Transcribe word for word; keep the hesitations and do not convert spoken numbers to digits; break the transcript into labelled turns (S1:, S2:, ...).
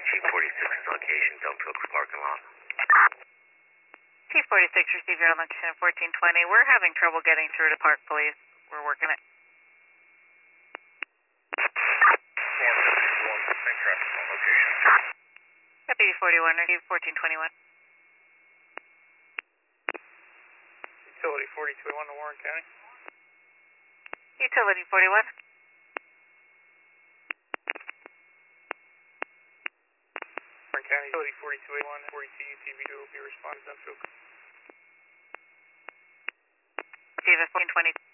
S1: T forty-six is location, Dunkirk parking lot.
S2: T forty-six, receive your location fourteen twenty. We're having trouble getting through to Park Police. We're working it. Deputy forty-one, receive fourteen twenty-one.
S3: Utility forty-two one to Warren County.
S2: Utility forty-one.
S3: Warren County, Utility forty-two one, forty-two U T V two will be responded to.
S2: Receive fourteen twenty.